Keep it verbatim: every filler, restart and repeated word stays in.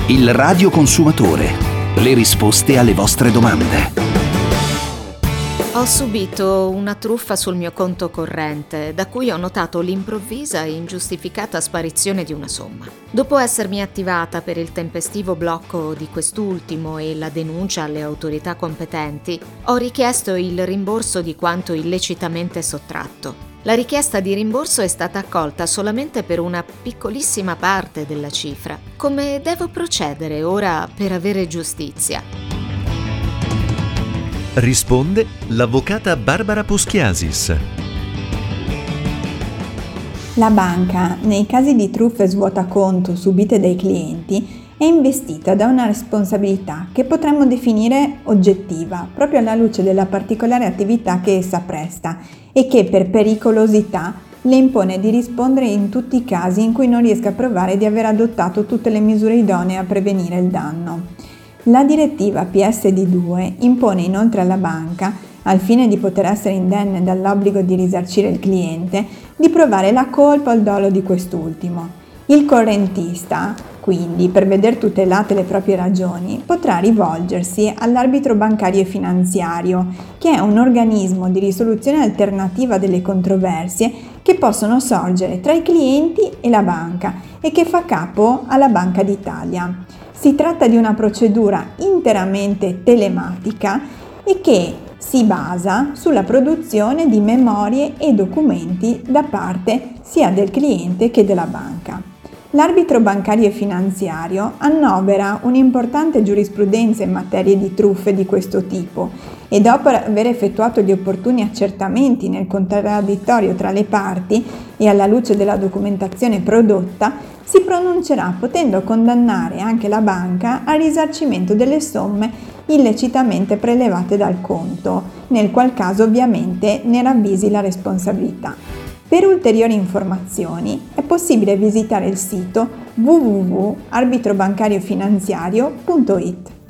Il radioconsumatore. Le risposte alle vostre domande. Ho subito una truffa sul mio conto corrente, da cui ho notato l'improvvisa e ingiustificata sparizione di una somma. Dopo essermi attivata per il tempestivo blocco di quest'ultimo e la denuncia alle autorità competenti, ho richiesto il rimborso di quanto illecitamente sottratto. La richiesta di rimborso è stata accolta solamente per una piccolissima parte della cifra. Come devo procedere ora per avere giustizia? Risponde l'avvocata Barbara Poschiasis. La banca, nei casi di truffe svuotaconto subite dai clienti, è investita da una responsabilità che potremmo definire oggettiva, proprio alla luce della particolare attività che essa presta e che per pericolosità le impone di rispondere in tutti i casi in cui non riesca a provare di aver adottato tutte le misure idonee a prevenire il danno. La direttiva P S D due impone inoltre alla banca, al fine di poter essere indenne dall'obbligo di risarcire il cliente, di provare la colpa o il dolo di quest'ultimo. Il correntista, quindi, per veder tutelate le proprie ragioni, potrà rivolgersi all'arbitro bancario e finanziario, che è un organismo di risoluzione alternativa delle controversie che possono sorgere tra i clienti e la banca e che fa capo alla Banca d'Italia. Si tratta di una procedura interamente telematica e che si basa sulla produzione di memorie e documenti da parte sia del cliente che della banca. L'arbitro bancario e finanziario annovera un'importante giurisprudenza in materia di truffe di questo tipo e dopo aver effettuato gli opportuni accertamenti nel contraddittorio tra le parti e alla luce della documentazione prodotta, si pronuncerà potendo condannare anche la banca al risarcimento delle somme illecitamente prelevate dal conto, nel qual caso ovviamente ne ravvisi la responsabilità. Per ulteriori informazioni è possibile visitare il sito w w w punto arbitro bancario finanziario punto i t.